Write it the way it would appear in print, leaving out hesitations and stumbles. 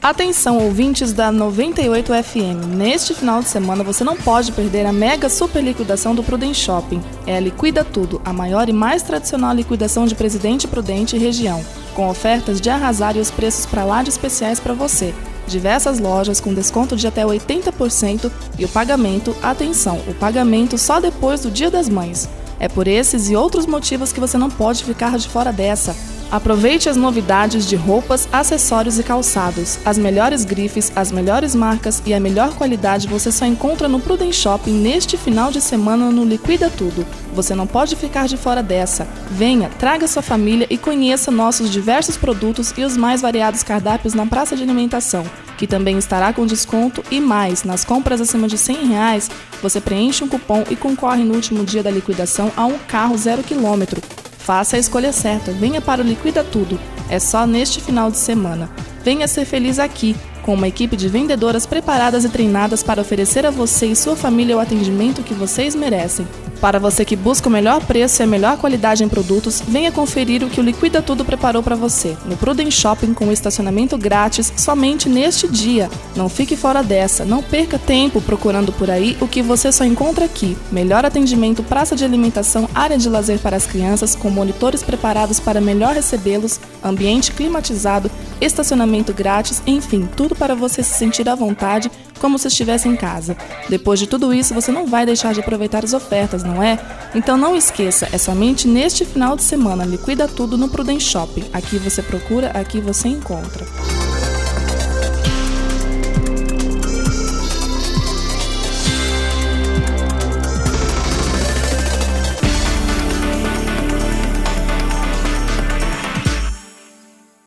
Atenção, ouvintes da 98 FM. Neste final de semana você não pode perder a mega super liquidação do Prudent Shopping. É a Liquida Tudo, a maior e mais tradicional liquidação de Presidente Prudente e região, com ofertas de arrasar e os preços pra lá de especiais para você. Diversas lojas com desconto de até 80% e o pagamento, atenção, o pagamento só depois do Dia das Mães. É por esses e outros motivos que você não pode ficar de fora dessa. Aproveite as novidades de roupas, acessórios e calçados. As melhores grifes, as melhores marcas e a melhor qualidade você só encontra no Prudent Shopping neste final de semana no Liquida Tudo. Você não pode ficar de fora dessa. Venha, traga sua família e conheça nossos diversos produtos e os mais variados cardápios na praça de alimentação, que também estará com desconto e mais. Nas compras acima de R$100, você preenche um cupom e concorre no último dia da liquidação a um carro 0 km. Faça a escolha certa, venha para o Liquida Tudo. É só neste final de semana. Venha ser feliz aqui, com uma equipe de vendedoras preparadas e treinadas para oferecer a você e sua família o atendimento que vocês merecem. Para você que busca o melhor preço e a melhor qualidade em produtos, venha conferir o que o Liquida Tudo preparou para você, no Prudent Shopping com estacionamento grátis somente neste dia. Não fique fora dessa, não perca tempo procurando por aí o que você só encontra aqui. Melhor atendimento, praça de alimentação, área de lazer para as crianças, com monitores preparados para melhor recebê-los, ambiente climatizado, estacionamento grátis, enfim, tudo para você se sentir à vontade, como se estivesse em casa. Depois de tudo isso, você não vai deixar de aproveitar as ofertas, não é? Então não esqueça, é somente neste final de semana. Liquida Tudo no Prudent Shopping. Aqui você procura, aqui você encontra.